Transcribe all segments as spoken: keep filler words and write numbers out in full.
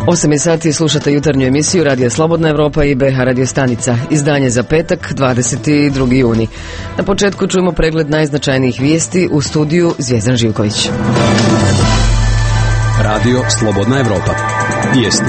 osam je sati, slušate jutarnju emisiju Radija Slobodna Evropa i B H Radio stanica. Izdanje za petak, dvadeset drugi juni. Na početku čujemo pregled najznačajnijih vijesti u studiju Zvjezdan Živković. Radio Slobodna Evropa. Vijesti.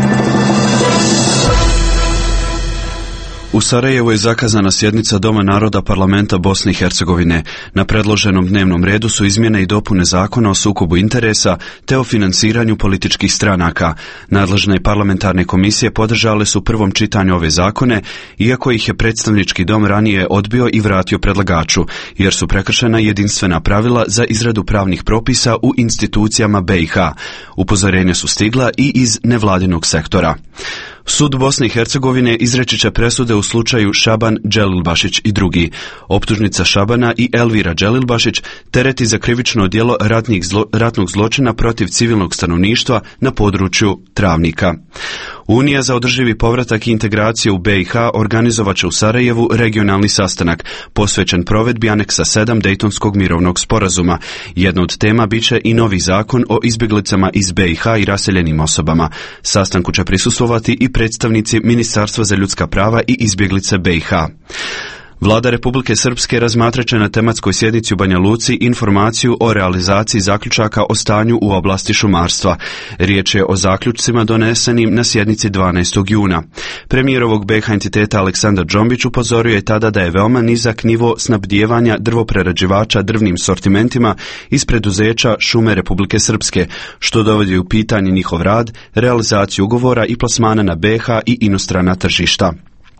U Sarajevu je zakazana sjednica Doma naroda Parlamenta Bosne i Hercegovine. Na predloženom dnevnom redu su izmjene i dopune zakona o sukobu interesa te o financiranju političkih stranaka. Nadležne parlamentarne komisije podržale su prvom čitanju ove zakone, iako ih je predstavnički dom ranije odbio i vratio predlagaču, jer su prekršena jedinstvena pravila za izradu pravnih propisa u institucijama B i H. Upozorenja su stigla i iz nevladinog sektora. Sud Bosne i Hercegovine izreći će presude u slučaju Šaban Dželilbašić i drugi. Optužnica Šabana i Elvira Dželilbašić tereti za krivično djelo ratnih zlo, ratnog zločina protiv civilnog stanovništva na području Travnika. Unija za održivi povratak i integraciju u B i H organizovat će u Sarajevu regionalni sastanak, posvećen provedbi aneksa sedam Dejtonskog mirovnog sporazuma. Jedna od tema biće i novi zakon o izbjeglicama iz B i H i raseljenim osobama. Sastanku će prisustvovati i predstavnici Ministarstva za ljudska prava i izbjeglice B i H. Vlada Republike Srpske razmatrat će na tematskoj sjednici u Banja Luci informaciju o realizaciji zaključaka o stanju u oblasti šumarstva. Riječ je o zaključcima donesenim na sjednici dvanaestog juna. Premijerovog B i H entiteta Aleksandar Džombić upozorio je tada da je veoma nizak nivo snabdijevanja drvoprerađivača drvnim sortimentima iz preduzeća Šume Republike Srpske, što dovodi u pitanje njihov rad, realizaciju ugovora i plasmana na B i H i inostrana tržišta.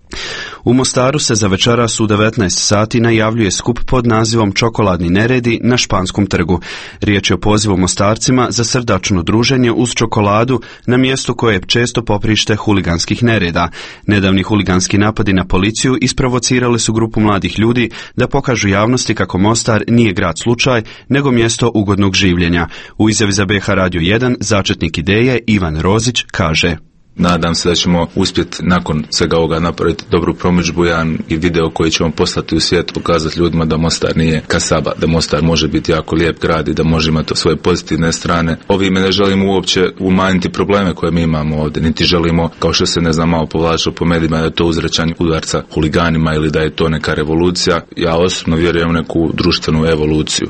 U Mostaru se za večeras u devetnaest sati najavljuje skup pod nazivom Čokoladni neredi na Španskom trgu. Riječ je o pozivu Mostarcima za srdačno druženje uz čokoladu na mjestu koje je često poprište huliganskih nereda. Nedavni huliganski napadi na policiju isprovocirali su grupu mladih ljudi da pokažu javnosti kako Mostar nije grad slučaj, nego mjesto ugodnog življenja. U izjavi za B H Radio jedan začetnik ideje Ivan Rozić kaže: Nadam se da ćemo uspjeti nakon svega ovoga napraviti dobru promidžbu, jedan i video koji ćemo poslati u svijet, pokazati ljudima da Mostar nije kasaba, da Mostar može biti jako lijep grad i da može imati svoje pozitivne strane. Ovime ne želimo uopće umanjiti probleme koje mi imamo ovdje, niti želimo, kao što se ne znam malo povlačilo po medijima, da je to uzvraćanje udarca huliganima ili da je to neka revolucija. Ja osobno vjerujem u neku društvenu evoluciju.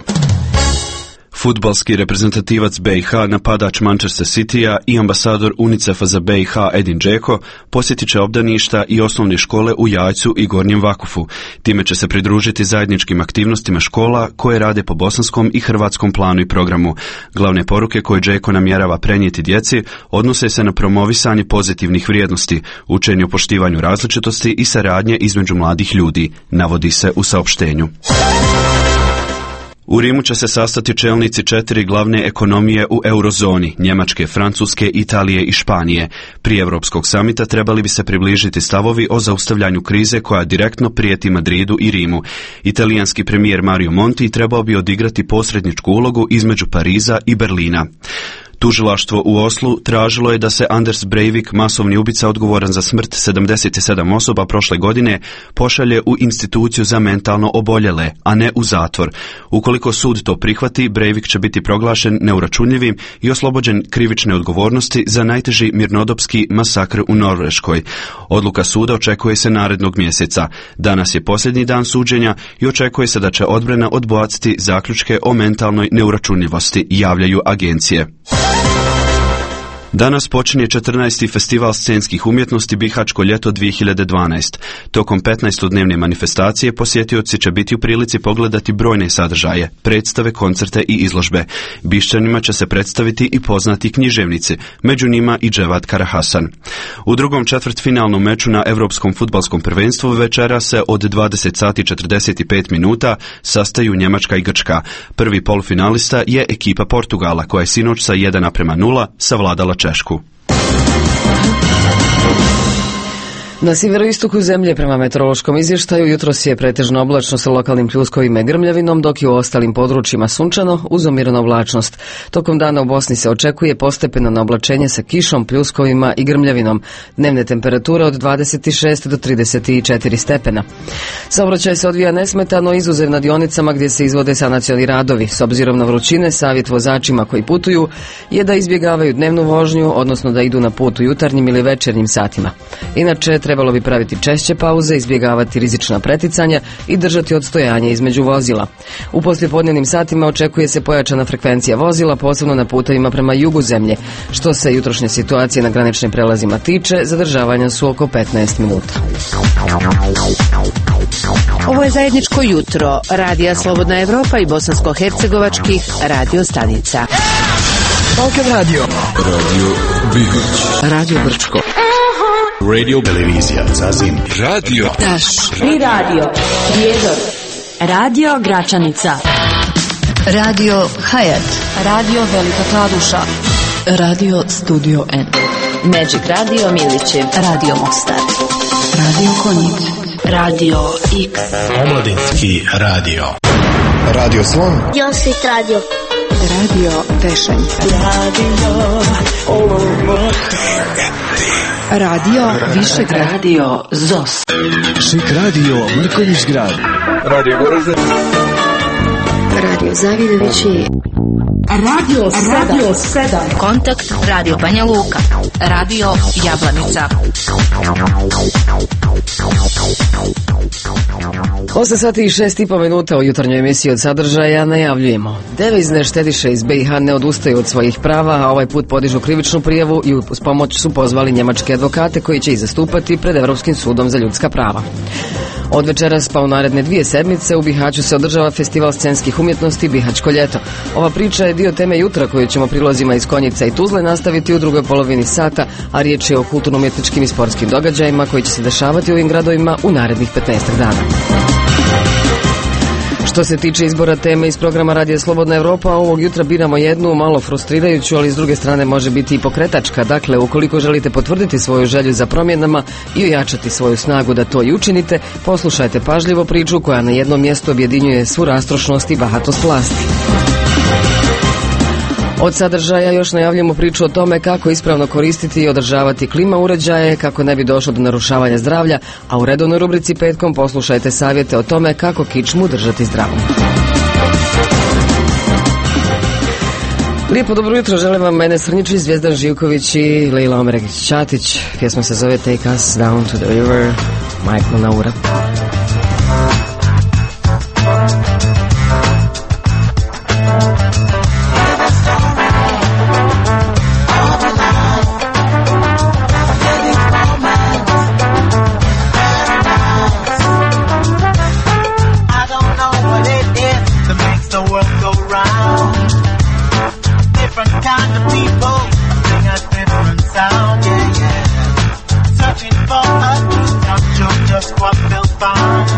Fudbalski reprezentativac B i H, napadač Manchester Citya i ambasador UNICEF-a za B i H Edin Džeko posjetit će obdaništa i osnovne škole u Jajcu i Gornjem Vakufu. Time će se pridružiti zajedničkim aktivnostima škola koje rade po bosanskom i hrvatskom planu i programu. Glavne poruke koje Džeko namjerava prenijeti djeci odnose se na promovisanje pozitivnih vrijednosti, učenje o poštivanju različitosti i saradnje između mladih ljudi, navodi se u saopštenju. U Rimu će se sastati čelnici četiri glavne ekonomije u eurozoni, Njemačke, Francuske, Italije i Španije. Prije Europskog samita trebali bi se približiti stavovi o zaustavljanju krize koja direktno prijeti Madridu i Rimu. Italijanski premijer Mario Monti trebao bi odigrati posredničku ulogu između Pariza i Berlina. Tužilaštvo u Oslu tražilo je da se Anders Breivik, masovni ubica odgovoran za smrt sedamdeset sedam osoba prošle godine, pošalje u instituciju za mentalno oboljele, a ne u zatvor. Ukoliko sud to prihvati, Breivik će biti proglašen neuračunljivim i oslobođen krivične odgovornosti za najteži mirnodopski masakr u Norveškoj. Odluka suda očekuje se narednog mjeseca. Danas je posljednji dan suđenja i očekuje se da će odbrana odbaciti zaključke o mentalnoj neuračunljivosti, javljaju agencije. Danas počinje četrnaesti festival scenskih umjetnosti Bihaćko ljeto dvije hiljade dvanaest. Tokom petnaestodnevne manifestacije posjetioci će biti u prilici pogledati brojne sadržaje, predstave, koncerte i izložbe. Bišćanima će se predstaviti i poznati književnici, među njima i Dževad Karahasan. U drugom četvrtfinalnom meču na Europskom fudbalskom prvenstvu večera se od dvadeset sati i četrdeset pet minuta sastaju Njemačka i Grčka. Prvi polufinalista je ekipa Portugala, koja je sinoć sa jedan naprema nula savladala Češku. Na sjeveroistoku zemlje prema meteorološkom izvještaju jutros je pretežno oblačno sa lokalnim pljuskovima i grmljavinom, dok je u ostalim područjima sunčano uz umjerenu oblačnost. Tokom dana u Bosni se očekuje postepeno naoblačenje sa kišom, pljuskovima i grmljavinom. Dnevne temperature od dvadeset šest do trideset četiri stepena. Saobraćaj se odvija nesmetano, izuzev na dionicama gdje se izvode sanacioni radovi. S obzirom na vrućine, savjet vozačima koji putuju je da izbjegavaju dnevnu vožnju, odnosno da idu na put u jutarnjim ili večernjim satima. Inače, trebalo bi praviti češće pauze, izbjegavati rizična preticanja i držati odstojanje između vozila. U poslijepodnevnim satima očekuje se pojačana frekvencija vozila, posebno na putevima prema jugu zemlje. Što se jutrošnje situacije na graničnim prelazima tiče, zadržavanja su oko petnaest minuta. Ovo je zajedničko jutro Radija Slobodna Evropa i bosansko-hercegovačkih radio stanica. Balkan Radio, Radio Bihać, Radio Brčko, Radio Televizija Zazim, Radio Daš i Radio Prijedor, Radio Gračanica, Radio Hayat, Radio Velika Kladuša, Radio Studio N, Magic Radio Milićev, Radio Mostar, Radio Konjic, Radio X, Omladinski radio, Radio Slon, Josit Radio, Radio Tešanica, Radio Radio Višegrad, Radio Zos, Šik Radio Mrkonjić grad, Radio Goražde, Radio Zavidovići, Radio Radio sedam, Kontakt Radio Banja Luka, Radio Jablanica. osam sati i šest i po minuta u jutarnjoj emisiji od sadržaja najavljujemo. Devizne štediše iz B i H ne odustaju od svojih prava, a ovaj put podižu krivičnu prijavu i uz pomoć su pozvali njemačke advokate koji će ih zastupati pred Evropskim sudom za ljudska prava. Od večeras pa u naredne dvije sedmice u Bihaću se održava festival scenskih umjetnosti Bihaćko ljeto. Ova priča je dio teme jutra koju ćemo prilozima iz Konjica i Tuzle nastaviti u drugoj polovini sata, a riječ je o kulturno-umjetničkim i sportskim događajima koji će se dešavati u ovim gradovima u narednih petnaest dana. Što se tiče izbora teme iz programa Radija Slobodna Evropa, ovog jutra biramo jednu malo frustrirajuću, ali s druge strane može biti i pokretačka. Dakle, ukoliko želite potvrditi svoju želju za promjenama i ojačati svoju snagu da to i učinite, poslušajte pažljivo priču koja na jednom mjestu objedinjuje svu rastrošnost i bahatost vlasti. Od sadržaja još najavljamo priču o tome kako ispravno koristiti i održavati klima uređaje, kako ne bi došlo do narušavanja zdravlja, a u redovnoj rubrici Petkom poslušajte savjete o tome kako kičmu držati zdravom. Lijepo dobro jutro, želim vam Mene Srnjičić, Zvijezdan Živković i Lejla Omeregić-Ćatić. Pjesma se zove Take Us Down to the River, Michael Naura. Searching for a new culture, just what they'll find.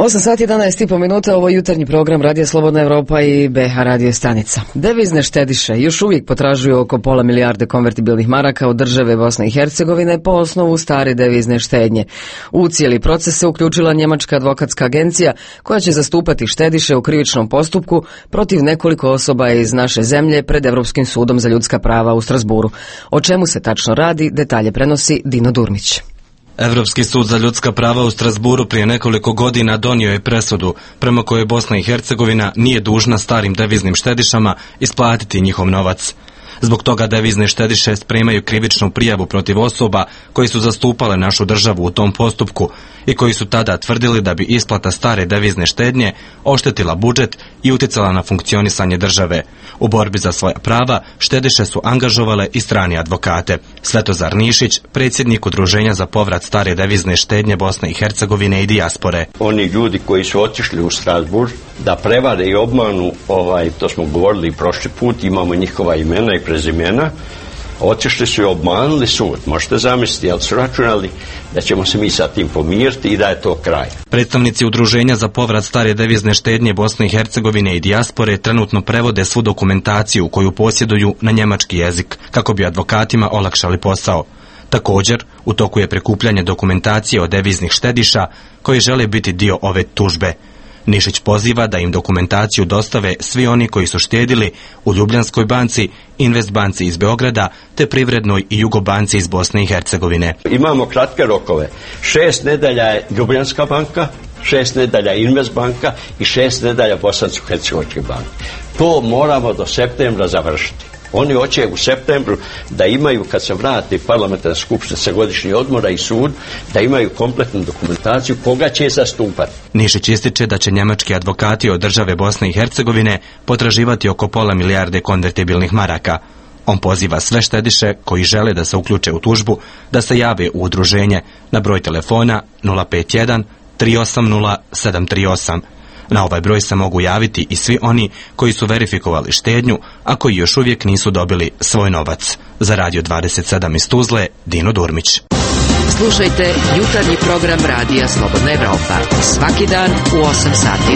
osam sati jedanaest i po minuta, ovo je jutarnji program Radija Slobodna Evropa i B H radio stanica. Devizne štediše još uvijek potražuju oko pola milijarde konvertibilnih maraka od države Bosne i Hercegovine po osnovu stare devizne štednje. U cijeli proces se uključila njemačka advokatska agencija koja će zastupati štediše u krivičnom postupku protiv nekoliko osoba iz naše zemlje pred Evropskim sudom za ljudska prava u Strasburu. O čemu se tačno radi, detalje prenosi Dino Durmić. Evropski sud za ljudska prava u Strasburu prije nekoliko godina donio je presudu prema kojoj Bosna i Hercegovina nije dužna starim deviznim štedišama isplatiti njihov novac. Zbog toga devizne štediše spremaju krivičnu prijavu protiv osoba koji su zastupale našu državu u tom postupku i koji su tada tvrdili da bi isplata stare devizne štednje oštetila budžet i utjecala na funkcionisanje države. U borbi za svoja prava štediše su angažovale i strani advokate. Svetozar Nišić, predsjednik Udruženja za povrat stare devizne štednje Bosne i Hercegovine i dijaspore. Oni ljudi koji su otišli u Strasbourg da prevare i obmanu, ovaj, to smo govorili prošli put, imamo njihova imena i prezimena, otišli su i obmanuli sud. Možete zamisliti, ali su računali da ćemo se mi sa tim pomiriti i da je to kraj. Predstavnici Udruženja za povrat stare devizne štednje Bosne i Hercegovine i dijaspore trenutno prevode svu dokumentaciju koju posjeduju na njemački jezik kako bi advokatima olakšali posao. Također, u toku je prikupljanje dokumentacije od deviznih štediša koji žele biti dio ove tužbe. Nišić poziva da im dokumentaciju dostave svi oni koji su štedili u Ljubljanskoj banci, Investbanci iz Beograda te Privrednoj i Jugobanci iz Bosne i Hercegovine. Imamo kratke rokove. Šest nedelja je Ljubljanska banka, šest nedelja Investbanka i šest nedelja Bosansko-Hercegovačke banke. To moramo do septembra završiti. Oni hoće u septembru da imaju, kad se vrati parlamentarna skupština sa godišnjih odmora i sud, da imaju kompletnu dokumentaciju koga će zastupati. Nišić ističe da će njemački advokati od države Bosne i Hercegovine potraživati oko pola milijarde konvertibilnih maraka. On poziva sve štediše koji žele da se uključe u tužbu da se jave u udruženje na broj telefona nula pet jedan tri osam nula sedam tri osam. Na ovaj broj se mogu javiti i svi oni koji su verifikovali štednju, a koji još uvijek nisu dobili svoj novac. Za Radio dvadeset sedam iz Tuzle, Dino Durmić. Slušajte jutarnji program Radija Slobodna Evropa svaki dan u osam sati.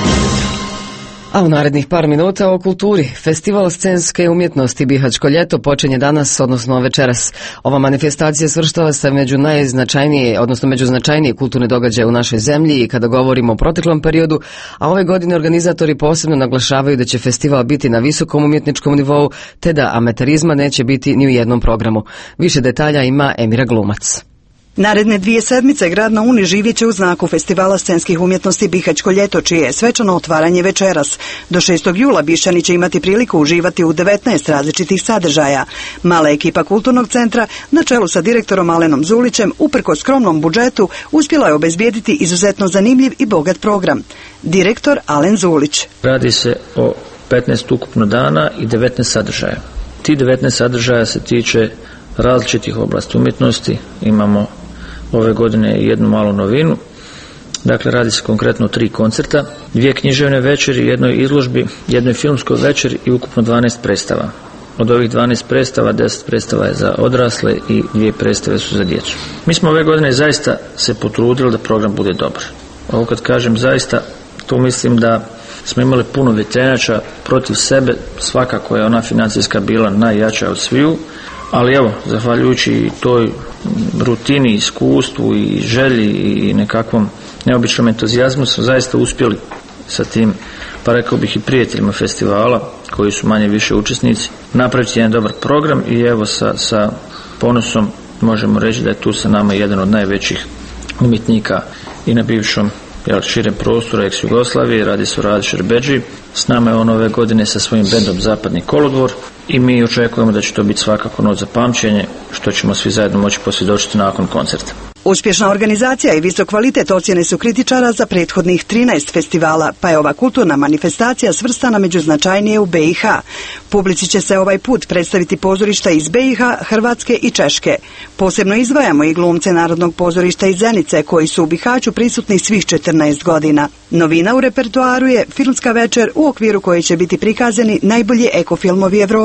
A u narednih par minuta o kulturi. Festival scenske umjetnosti Bihaćko ljeto počinje danas, odnosno večeras. Ova manifestacija svrštava se među najznačajnije, odnosno među značajnije kulturne događaje u našoj zemlji i kada govorimo o proteklom periodu, a ove godine organizatori posebno naglašavaju da će festival biti na visokom umjetničkom nivou, te da amaterizma neće biti ni u jednom programu. Više detalja ima Emira Glumac. Naredne dvije sedmice grad na Uni živjet će u znaku Festivala scenskih umjetnosti Bihaćko ljeto, čije je svečano otvaranje večeras. Do šestog jula Bišćani će imati priliku uživati u devetnaest različitih sadržaja. Mala ekipa kulturnog centra, na čelu sa direktorom Alenom Zulićem, uprkos skromnom budžetu, uspjela je obezbijediti izuzetno zanimljiv i bogat program. Direktor Alen Zulić. Radi se o petnaest ukupno dana i devetnaest sadržaja. Ti devetnaest sadržaja se tiče različitih oblasti umjetnosti. Imamo ove godine jednu malu novinu. Dakle, radi se konkretno o tri koncerta, dvije književne večeri, jednoj izložbi, jednoj filmskoj večeri i ukupno dvanaest predstava. Od ovih dvanaest predstava, deset predstava je za odrasle i dvije predstave su za djecu. Mi smo ove godine zaista se potrudili da program bude dobar. Ovo kad kažem zaista, to mislim da smo imali puno vjetrenjača protiv sebe, svakako je ona financijska bila najjača od sviju, ali evo, zahvaljujući toj rutini, iskustvu i želji i nekakvom neobičnom entuzijazmu smo zaista uspjeli sa tim, pa rekao bih i prijateljima festivala, koji su manje više učesnici, napraviti jedan dobar program i evo sa, sa ponosom možemo reći da je tu sa nama jedan od najvećih umjetnika i na bivšom jel, širem prostoru ex-Jugoslavije, radi se o Radi Šerbeđi. S nama je on ove godine sa svojim bendom Zapadni kolodvor i mi očekujemo da će to biti svakako noć za pamćenje, što ćemo svi zajedno moći posvjedočiti nakon koncerta. Uspješna organizacija i visok kvalitet ocjene su kritičara za prethodnih trinaest festivala, pa je ova kulturna manifestacija svrstana među značajnije u B i H. Publici će se ovaj put predstaviti pozorišta iz B i H, Hrvatske i Češke. Posebno izdvajamo i glumce Narodnog pozorišta iz Zenice, koji su u Bihaću prisutni svih četrnaest godina. Novina u repertoaru je filmska večer u okviru koje će biti prikazani najbolji ekofilmovi Evrope.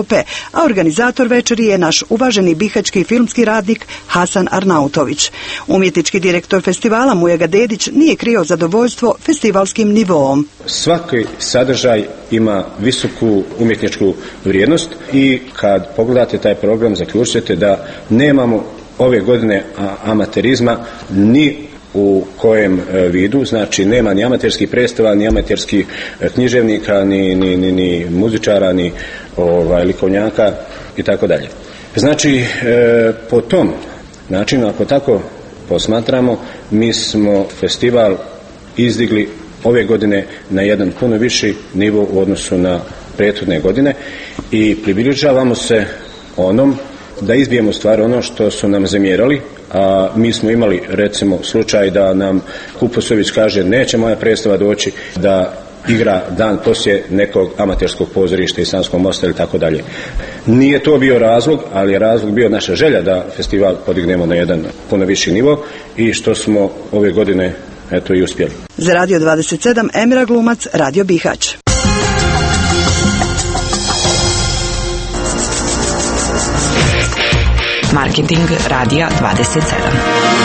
Evrope, a organizator večeri je naš uvaženi bihaćki filmski radnik Hasan Arnautović. Umjetnički direktor festivala Mujaga Dedić nije krio zadovoljstvo festivalskim nivoom. Svaki sadržaj ima visoku umjetničku vrijednost i kad pogledate taj program zaključite da nemamo ove godine amaterizma ni u kojem vidu, znači nema ni amaterskih predstava, ni amaterskih književnika, ni, ni, ni, ni muzičara, ni ovaj, likovnjaka i tako dalje. Znači, e, po tom načinu, ako tako posmatramo, mi smo festival izdigli ove godine na jedan puno viši nivo u odnosu na prethodne godine i približavamo se onom da izbijemo stvar ono što su nam zamjerali, a mi smo imali recimo slučaj da nam Kuposović kaže neće moja predstava doći da igra dan poslije nekog amaterskog pozorišta iz Sanskog Mosta ili tako dalje. Nije to bio razlog, ali je razlog bio naša želja da festival podignemo na jedan puno viši nivo i što smo ove godine eto i uspjeli. Za Radio dvadeset sedam Emira Glumac, Radio Bihać. Marketing Radija dvadeset sedam.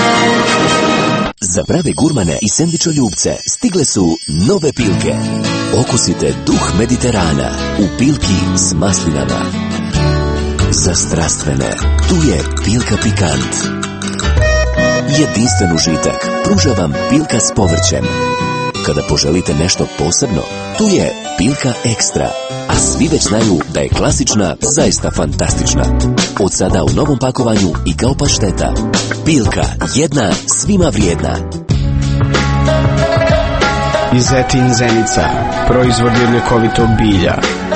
Za prave gurmane i sendvičoljubce stigle su nove Pilke. Okusite duh Mediterana u Pilki s maslinama. Za strastvene, tu je Pilka Pikant. Jedinstven užitak pruža vam Pilka s povrćem. Kada poželite nešto posebno, tu je Pilka Ekstra. A svi već znaju da je klasična zaista fantastična. Od sada u novom pakovanju i kao pašteta. Pilka, jedna, svima vrijedna. Izetin Zenica, proizvod ljekovitog bilja.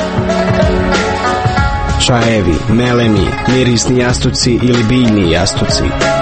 Čajevi, melemi, mirisni jastuci ili biljni jastuci.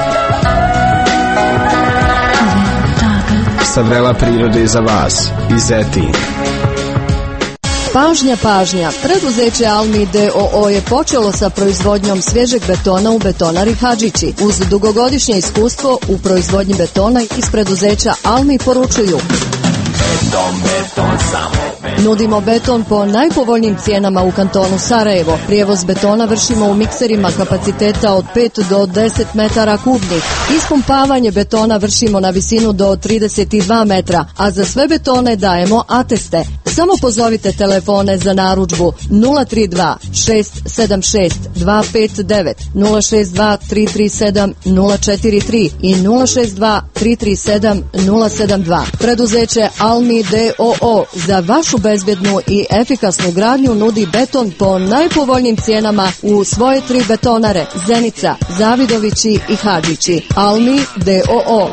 Sa vrela prirode za vas, Izetin. Pažnja, pažnja. Preduzeće Almi D O O je počelo sa proizvodnjom svježeg betona u Betonari Hadžići. Uz dugogodišnje iskustvo u proizvodnji betona iz preduzeća Almi poručuju: Beton, beton, samo beton. Nudimo beton po najpovoljnijim cijenama u kantonu Sarajevo. Prijevoz betona vršimo u mikserima kapaciteta od pet do deset metara kubnih. Ispumpavanje betona vršimo na visinu do trideset dva metra, a za sve betone dajemo ateste. Samo pozovite telefone za narudžbu nula tri dva šest sedam šest dva pet devet, nula šest dva tri tri sedam nula četiri tri i nula šest dva tri tri sedam nula sedam dva. Preduzeće Almi D O O za vašu bezbjednu i efikasnu gradnju nudi beton po najpovoljnijim cijenama u svoje tri betonare: Zenica, Zavidovići i Hadžići. Almi D O O.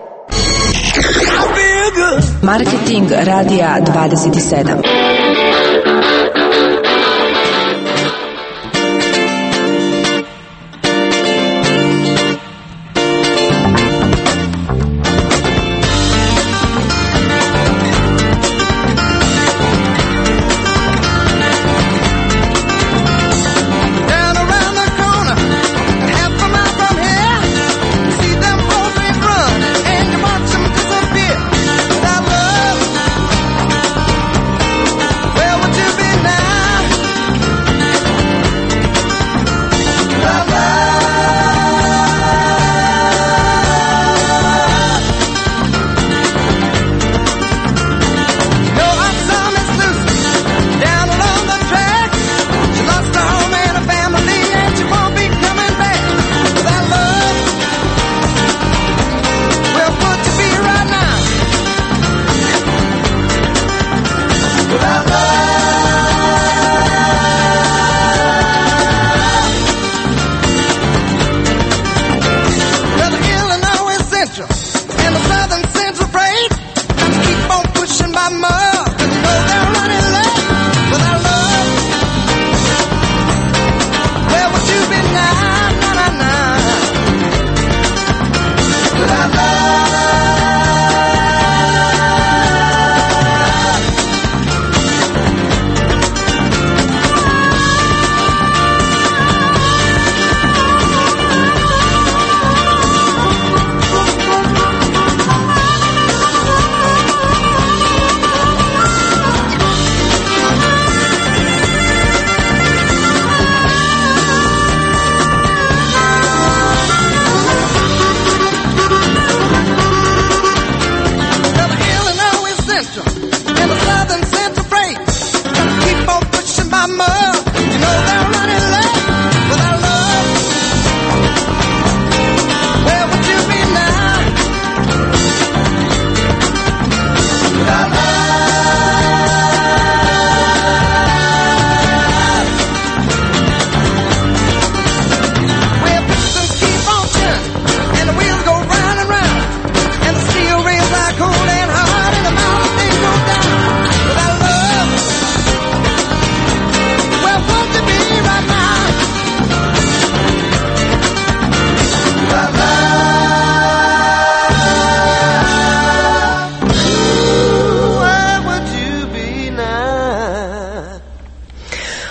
Marketing Radija dvadeset sedam. That love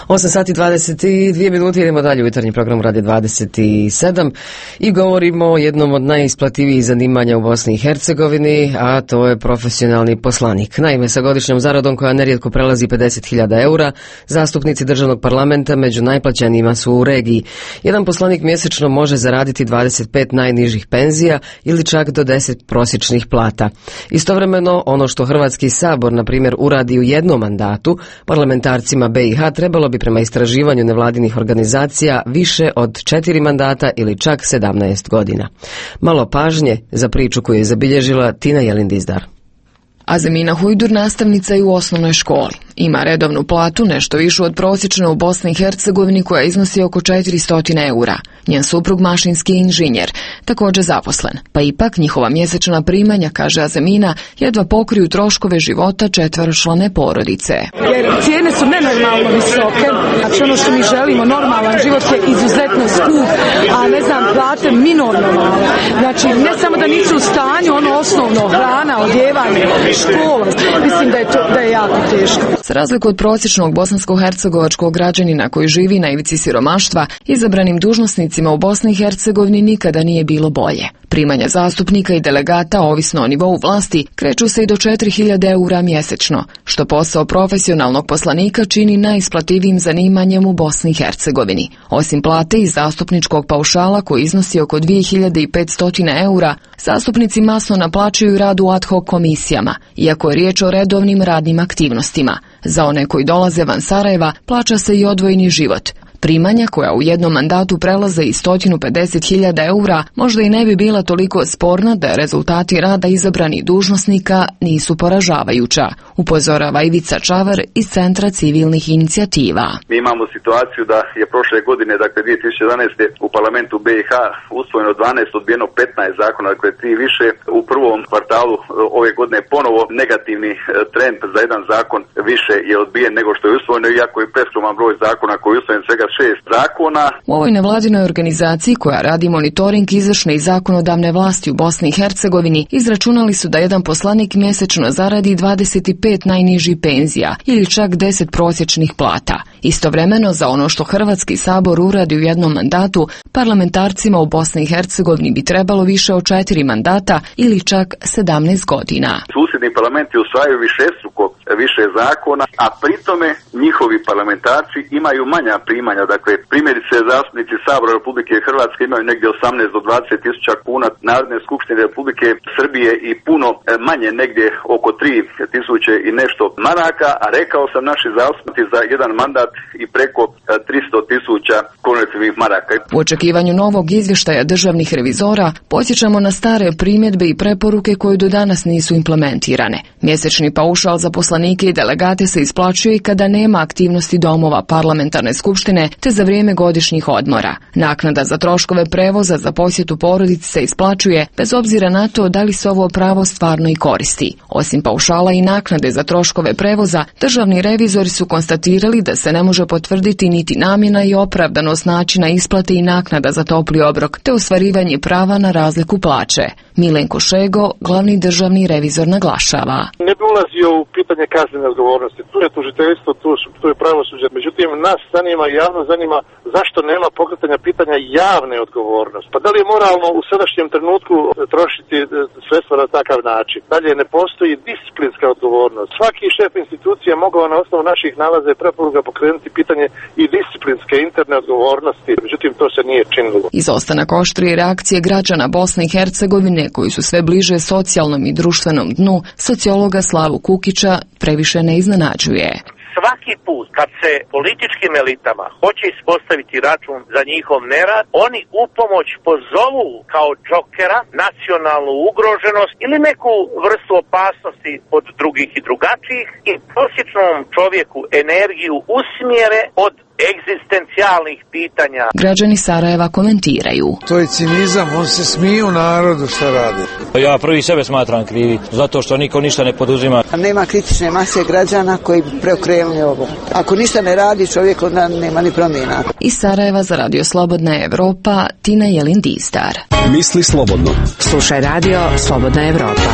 osam sati dvadeset dvije minute, idemo dalje u jutarnji program Radio dvadeset sedam i govorimo o jednom od najisplativijih zanimanja u Bosni i Hercegovini, a to je profesionalni poslanik. Naime, sa godišnjom zaradom koja nerijetko prelazi pedeset hiljada eura, zastupnici državnog parlamenta među najplaćenijima su u regiji. Jedan poslanik mjesečno može zaraditi dvadeset pet najnižih penzija ili čak do deset prosječnih plata. Istovremeno, ono što Hrvatski sabor, na primjer, uradi u jednom mandatu, parlamentarcima B i H trebalo bi prema istraživanju nevladinih organizacija više od četiri mandata ili čak sedamnaest godina. Malo pažnje za priču koju je zabilježila Tina Jelindizdar. Azemina Hujdur nastavnica je u osnovnoj školi. Ima redovnu platu nešto višu od prosječne u Bosni i Hercegovini koja iznosi oko četiristo eura. Njen suprug mašinski inženjer, također zaposlen. Pa ipak njihova mjesečna primanja, kaže Azemina, jedva pokriju troškove života četveročlane porodice. Jer cijene su nenormalno visoke, znači ono što mi želimo, normalan život je izuzetno skup, a ne znam, plate minorno male. Znači ne samo da nisu u stanju, ono osnovno, hrana, odjevanje, škola, mislim da je to da je jako teško. Za razliku od prosječnog bosansko-hercegovačkog građanina koji živi na ivici siromaštva, izabranim dužnosnicima u Bosni i Hercegovini nikada nije bilo bolje. Primanja zastupnika i delegata, ovisno o nivou vlasti, kreću se i do četiri hiljade eura mjesečno, što posao profesionalnog poslanika čini najisplativijim zanimanjem u Bosni i Hercegovini. Osim plate i zastupničkog paušala koji iznosi oko dvije hiljade petsto eura, zastupnici masno naplaćuju rad u ad hoc komisijama, iako je riječ o redovnim radnim aktivnostima. Za one koji dolaze van Sarajeva plaća se i odvojeni život. Primanja koja u jednom mandatu prelaze i sto pedeset hiljada eura možda i ne bi bila toliko sporna da rezultati rada izabranih dužnosnika nisu poražavajuća, upozorava Ivica Čavar iz Centra civilnih inicijativa. Mi imamo situaciju da je prošle godine, dakle dvije tisuće jedanaeste u parlamentu B i H usvojeno dvanaest, odbijeno petnaest zakona, dakle tri više. U prvom kvartalu ove godine ponovo negativni trend za jedan zakon više je odbijen nego što je usvojeno, iako je preskroman broj zakona koji je usvojen svega šest zakona. U ovoj nevladinoj organizaciji koja radi monitoring izvršne i zakonodavne vlasti u Bosni i Hercegovini izračunali su da jedan poslanik mjesečno zaradi dvadeset pet najnižih penzija ili čak deset prosječnih plata. Istovremeno, za ono što Hrvatski sabor uradi u jednom mandatu, parlamentarcima u Bosni i Hercegovini bi trebalo više od četiri mandata ili čak sedamnaest godina. Susjedni parlamenti usvajaju višestruko više zakona, a pritome njihovi parlamentarci imaju manja primanja. Dakle, primjerice zastupnici Sabora Republike Hrvatske imaju negdje osamnaest do dvadeset tisuća kuna, Narodne skupštine Republike Srbije i puno manje, negdje oko tri tisuće i nešto maraka, a rekao sam naši zastupnici za jedan mandat i preko tristo tisuća konvertibilnih maraka. U očekivanju novog izvještaja državnih revizora podsjećamo na stare primjedbe i preporuke koje do danas nisu implementirane. Mjesečni paušal za poslanike i delegate se isplaćuje i kada nema aktivnosti domova parlamentarne skupštine te za vrijeme godišnjih odmora. Naknada za troškove prevoza za posjetu porodici se isplaćuje bez obzira na to da li se ovo pravo stvarno i koristi. Osim paušala i naknade za troškove prevoza, državni revizori su konstatirali da se ne može potvrditi niti namjena i opravdanost načina isplate i naknada za topli obrok te ostvarivanje prava na razliku plaće. Milenko Šego, glavni državni revizor, naglašava. Ne bi ulazio u pitanje kaznene odgovornosti. Tu je tužiteljstvo, tu, tu je pravosuđe. Međutim, nas zanima i javno zanima zašto nema pokretanja pitanja javne odgovornosti. Pa da li je moralno u sadašnjem trenutku trošiti sredstva na takav način? Dalje, ne postoji disciplinska odgovornost. Svaki šef institucije mogao na osnovu naših nalaza i preporuka pokrenuti pitanje i disciplinske interne odgovornosti. Međutim, to se nije činilo. Izostanak oštrije reakcije građana Bosne i Hercegovine koji su sve bliže socijalnom i društvenom dnu, sociologa Slavu Kukića previše ne iznenađuje. Svaki put kad se političkim elitama hoće ispostaviti račun za njihov nerad, oni u pomoć pozovu kao džokera nacionalnu ugroženost ili neku vrstu opasnosti od drugih i drugačijih i prosječnom čovjeku energiju usmjere od egzistencijalnih pitanja. Građani Sarajeva komentiraju. To je cinizam, on se smije u narodu šta radi. Ja prvi sebe smatram krivi, zato što niko ništa ne poduzima. Nema kritične mase građana koji bi preokrenuli ovo. Ako ništa ne radi čovjek, onda nema ni promjena. Iz Sarajeva za Radio Slobodna Evropa, Tina Jelindizdar. Misli slobodno. Slušaj Radio Slobodna Evropa.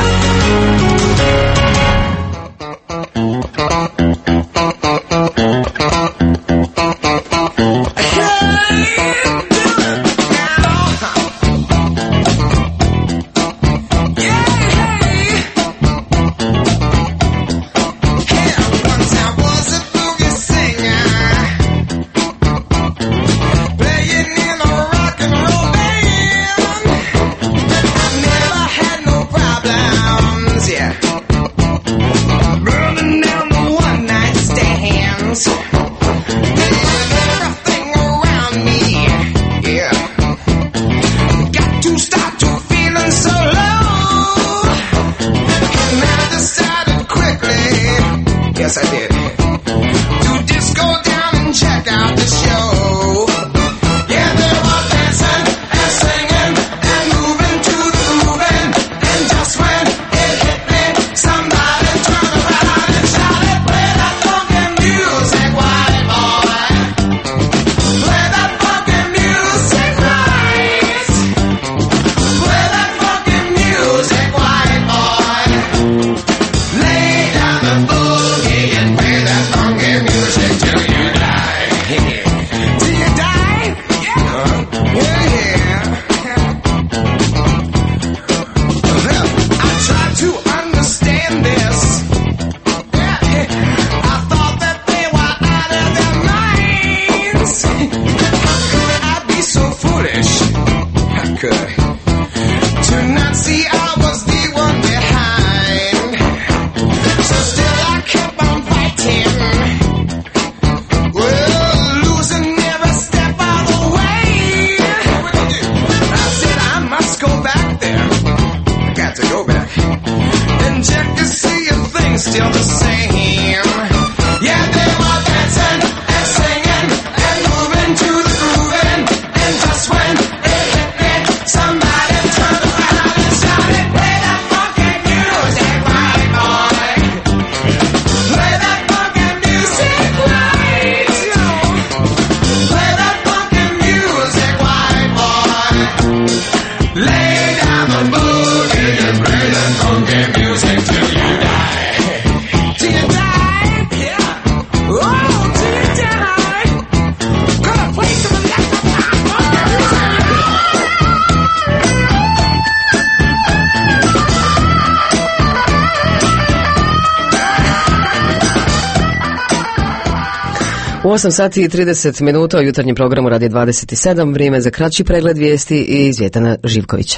U osam sati i trideset minuta u jutarnjem programu Radio dvadeset sedam, vrijeme za kraći pregled vijesti iz Vjetana Živkovića.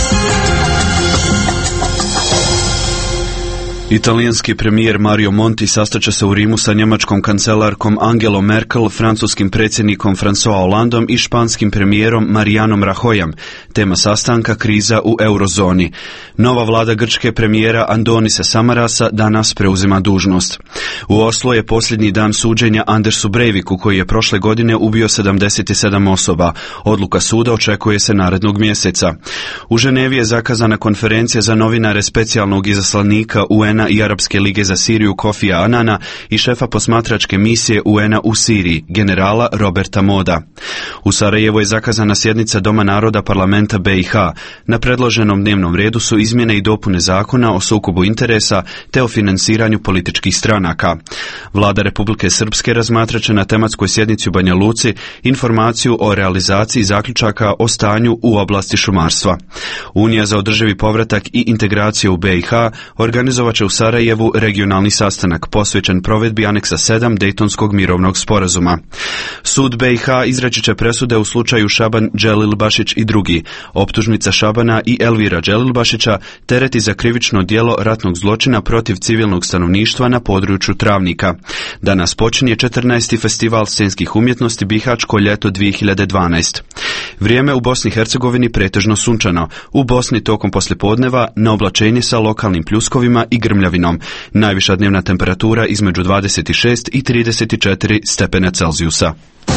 Italijanski premijer Mario Monti sastaće se u Rimu sa njemačkom kancelarkom Angelom Merkel, francuskim predsjednikom François Hollandom i španskim premijerom Marijanom Rajoyem. Tema sastanka kriza u eurozoni. Nova vlada grčke premijera Andonisa Samarasa danas preuzima dužnost. U Oslo je posljednji dan suđenja Andersu Breiviku, koji je prošle godine ubio sedamdeset sedam osoba. Odluka suda očekuje se narednog mjeseca. U Ženevi je zakazana konferencija za novinare specijalnog izaslanika U N-a i Arapske lige za Siriju Kofija Anana i šefa posmatračke misije U N-a u Siriji, generala Roberta Moda. U Sarajevu je zakazana sjednica Doma naroda parlamenta B i H. Na predloženom dnevnom redu su izmjene i dopune zakona o sukobu interesa te o financiranju političkih stranaka. Vlada Republike Srpske razmatraće na tematskoj sjednici u Banja Luci informaciju o realizaciji zaključaka o stanju u oblasti šumarstva. Unija za održivi povratak i integraciju u B i H organizovat će u Sarajevu regionalni sastanak posvećen provedbi aneksa sedam Dejtonskog mirovnog sporazuma. Sud B i H izreći će presude u slučaju Šaban Dželilbašić i drugi. Optužnica Šabana i Elvira Dželilbašića tereti za krivično djelo ratnog zločina protiv civilnog stanovništva na području Travnika. Danas počinje četrnaesti festival scenskih umjetnosti Bihaćko ljeto dvije hiljade dvanaest. Vrijeme u Bosni i Hercegovini pretežno sunčano. U Bosni tokom poslijepodneva na oblačenje sa lokalnim pljuskovima i grmljavinom. Najviša dnevna temperatura između dvadeset šest i trideset četiri stepena Celzijusa.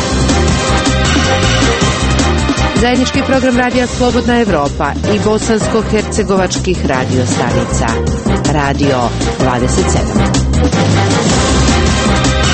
Zajednički program Radija Slobodna Evropa i bosansko-hercegovačkih radio stanica. Radio dvadeset sedam.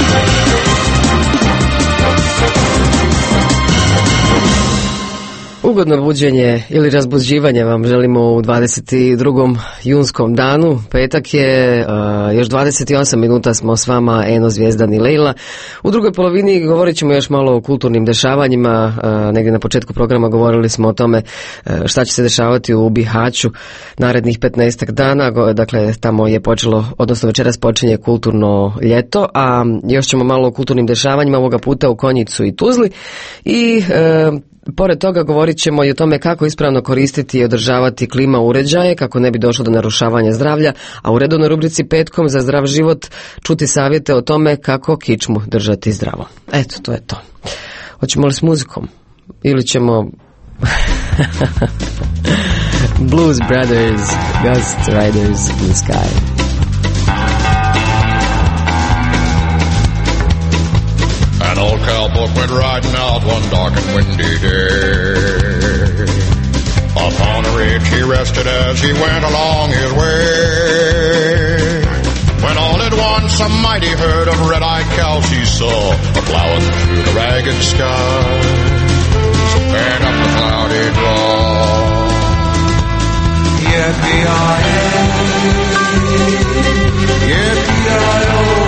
U Ugodno buđenje ili razbuđivanje vam želimo u dvadeset drugom junskom danu. Petak je, uh, još dvadeset osam minuta smo s vama, Eno, Zvijezdan i Lejla. U drugoj polovini govorit ćemo još malo o kulturnim dešavanjima. Uh, negdje na početku programa govorili smo o tome uh, šta će se dešavati u Bihaću narednih petnaestak dana. Dakle, tamo je počelo, odnosno večeras počinje kulturno ljeto, a još ćemo malo o kulturnim dešavanjima, ovoga puta u Konjicu i Tuzli. I uh, pored toga govorit ćemo i o tome kako ispravno koristiti i održavati klima uređaje, kako ne bi došlo do narušavanja zdravlja, a u redovnoj rubrici Petkom za zdrav život čuti savjete o tome kako kičmu držati zdravo. Eto, to je to. Hoćemo li s muzikom? Ili ćemo... Blues Brothers, Ghost Riders in the Sky. An old cowboy went riding out one dark and windy day. Upon a ridge he rested as he went along his way. When all at once a mighty herd of red-eyed cows he saw a-plowing through the ragged skies and up the cloudy draw. Yippee-yi-yi, yippee-yi-yo.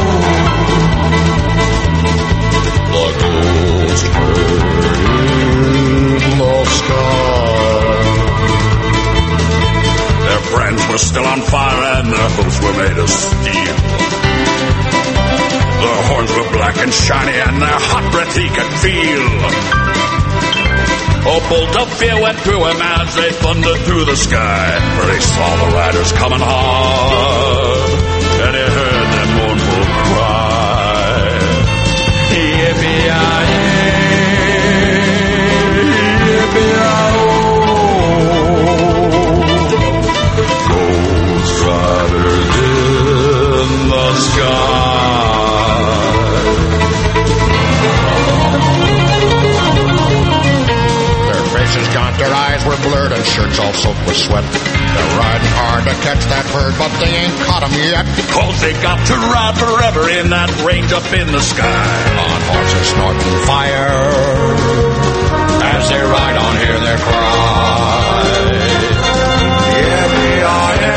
The ghost herd in the sky. Their brands were still on fire and their hooves were made of steel. Their horns were black and shiny and their hot breath he could feel. A bolt of fear went through him as they thundered through the sky, for they saw the riders coming hard, and he heard their mournful cry. Yippee-yi-yi, yippee-yi-oh. Ghost riders in the sky. Their faces gaunt, their eyes were blurred, and shirts all soaked with sweat. They're riding hard to catch that herd, but they ain't caught 'em yet. Cause they got to ride forever in that range up in the sky. On horses snorting fire, as they ride on, hear their cry. Yippee-yi-yi,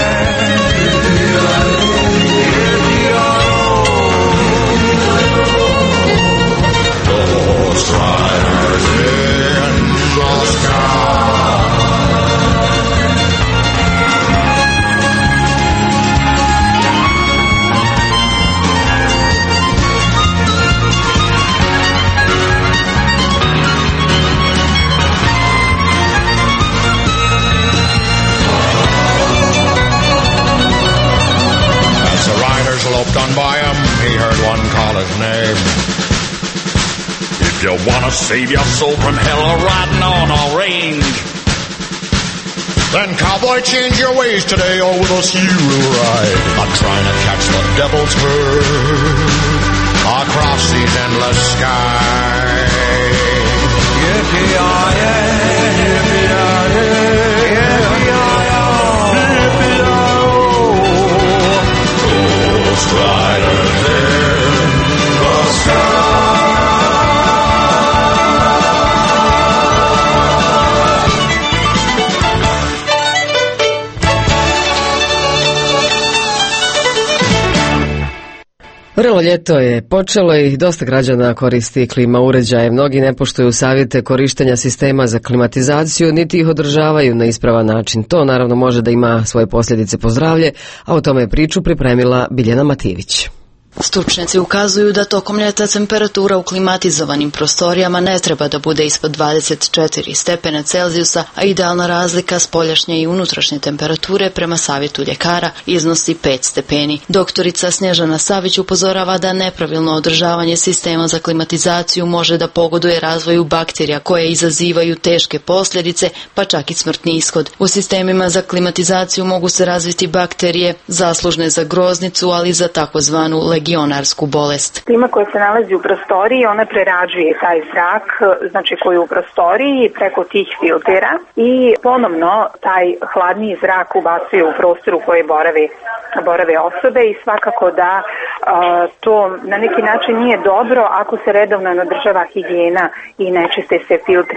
yippee-yi-oh. Ghost riders in the sky. Loped on by him, he heard one call his name. If you wanna save your soul from hell or riding on a range, then cowboy, change your ways today, or with us you will ride. I'm trying to catch the devil's herd across these endless skies. Yippee-yi-yi, yippee-yi-yi, yippee-yi-yi-oh, yippee-yi-oh. Ghost riders in the sky. Vrelo ljeto je počelo i dosta građana koristi klima uređaje. Mnogi ne poštuju savjete korištenja sistema za klimatizaciju, niti ih održavaju na ispravan način. To naravno može da ima svoje posljedice po zdravlje, a o tome je priču pripremila Biljana Matijević. Stručnjaci ukazuju da tokom ljeta temperatura u klimatizovanim prostorijama ne treba da bude ispod dvadeset četiri stepena Celzijusa, a idealna razlika spoljašnje i unutrašnje temperature prema savjetu ljekara iznosi pet stepeni. Doktorica Snježana Savić upozorava da nepravilno održavanje sistema za klimatizaciju može da pogoduje razvoju bakterija koje izazivaju teške posljedice, pa čak i smrtni ishod. U sistemima za klimatizaciju mogu se razviti bakterije zaslužne za groznicu, ali i za takozvanu legionarsku bolest. Klima koja se nalazi u prostoriji, ona prerađuje taj zrak, znači koji je u prostoriji preko tih filtera i ponovno taj hladniji zrak ubacuje u prostoru koje borave, borave osobe i svakako da a, to na neki način nije dobro ako se redovno ne održava higijena i ne čiste se filtri.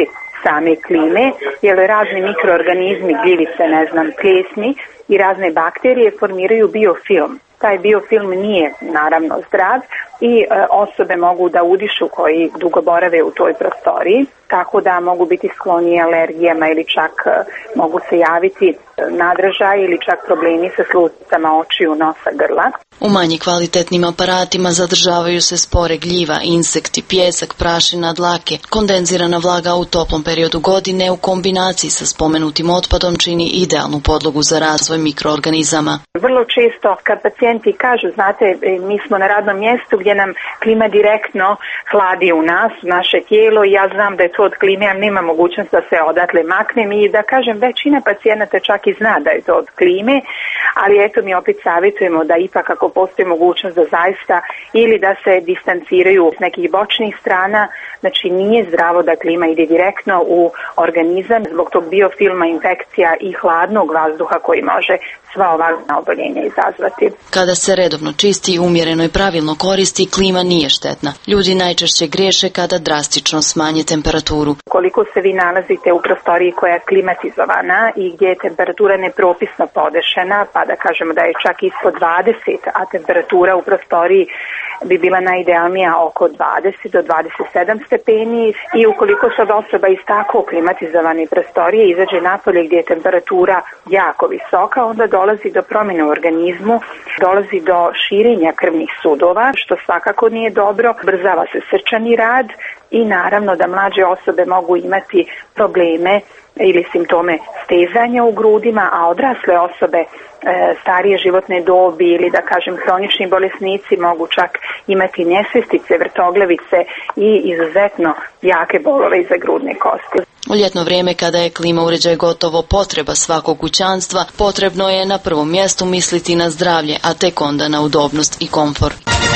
same klime, jer razni mikroorganizmi, gljivice, ne znam, pljesni i razne bakterije formiraju biofilm. Taj biofilm nije naravno zdrav i e, osobe mogu da udišu koji dugo borave u toj prostoriji, tako da mogu biti skloni alergijama ili čak e, mogu se javiti nadražaj ili čak problemi sa sluzicama očiju, nosa, grla. U manje kvalitetnim aparatima zadržavaju se spore gljiva, insekti, pijesak, prašina, dlake. Kondenzirana vlaga u toplom periodu godine u kombinaciji sa spomenutim otpadom čini idealnu podlogu za razvoj mikroorganizama. Vrlo često kad pacijenti kažu, znate, mi smo na radnom mjestu gdje nam klima direktno hladi u nas, u naše tijelo, i ja znam da je to od klime, a nema mogućnost da se odatle maknem, i da kažem većina pacijenata čak i zna da je to od klime, ali eto mi opet savjetujemo da ipak ako postoji mogućnost da zaista ili da se distanciraju s nekih bočnih strana, znači nije zdravo da klima ide direktno u organizam zbog tog biofilma, infekcija i hladnog vazduha koji može sva ovakva oboljenja izazvati. Kada se redovno čisti, umjereno i pravilno koristi, klima nije štetna. Ljudi najčešće griješe kada drastično smanje temperaturu. Koliko se vi nalazite u prostoriji koja je klimatizovana i gdje je temperatura nepropisno podešena, pa da kažemo da je čak ispod dvadeset, a temperatura u prostoriji bi bila najidealnija oko dvadeset do dvadeset sedam stepeni, i ukoliko se osoba iz tako klimatizovane prostorije izađe napolje gdje je temperatura jako visoka, onda dolazi do promjene u organizmu, dolazi do širenja krvnih sudova, što svakako nije dobro, brzava se srčani rad i naravno da mlađe osobe mogu imati probleme ili simptome stezanja u grudima, a odrasle osobe e, starije životne dobi ili da kažem hronični bolesnici mogu čak imati nesvjestice, vrtoglavice i izuzetno jake bolove iza grudne kosti. U ljetno vrijeme, kada je klima uređaj gotovo potreba svakog kućanstva, potrebno je na prvom mjestu misliti na zdravlje, a tek onda na udobnost i komfor.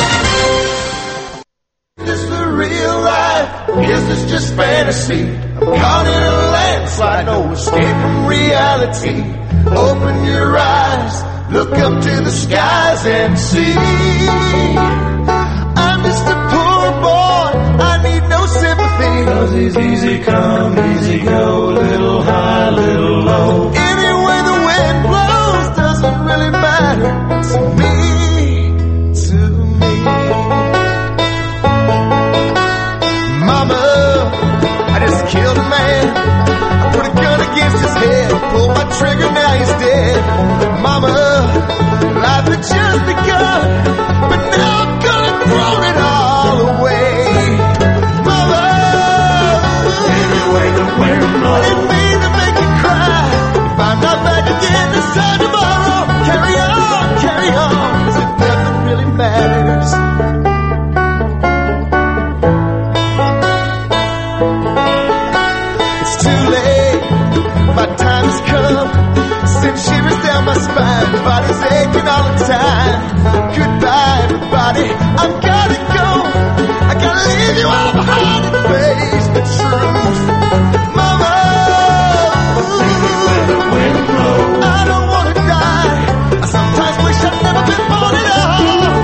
Real life, is this just fantasy? I'm caught in a landslide, no escape from reality. Open your eyes, look up to the skies and see. I'm just a poor boy, I need no sympathy. 'Cause it's easy come, easy go, little high, little low. Any way the wind blows doesn't really matter to me, to me. Mama, I just killed a man. I put a gun against his head, pulled my trigger, now he's dead. Mama, life had just begun, but now I'm gonna throw it all away. Mama, anyway the wind blows, I didn't mean to make you cry. If I'm not back again this time tomorrow, carry on, carry on, 'cause it nothing really matters. My time has come, send shivers down my spine, body's aching all the time. Goodbye everybody, I've gotta go, I gotta leave you all behind and face the truth. Mama, I don't wanna die, I sometimes wish I'd never been born at all.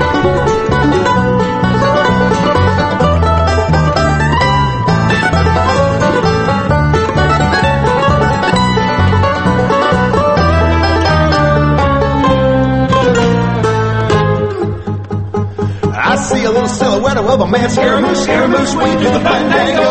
I see a little silhouette of a man, Scaramouche, Scaramouche, we do the fandango.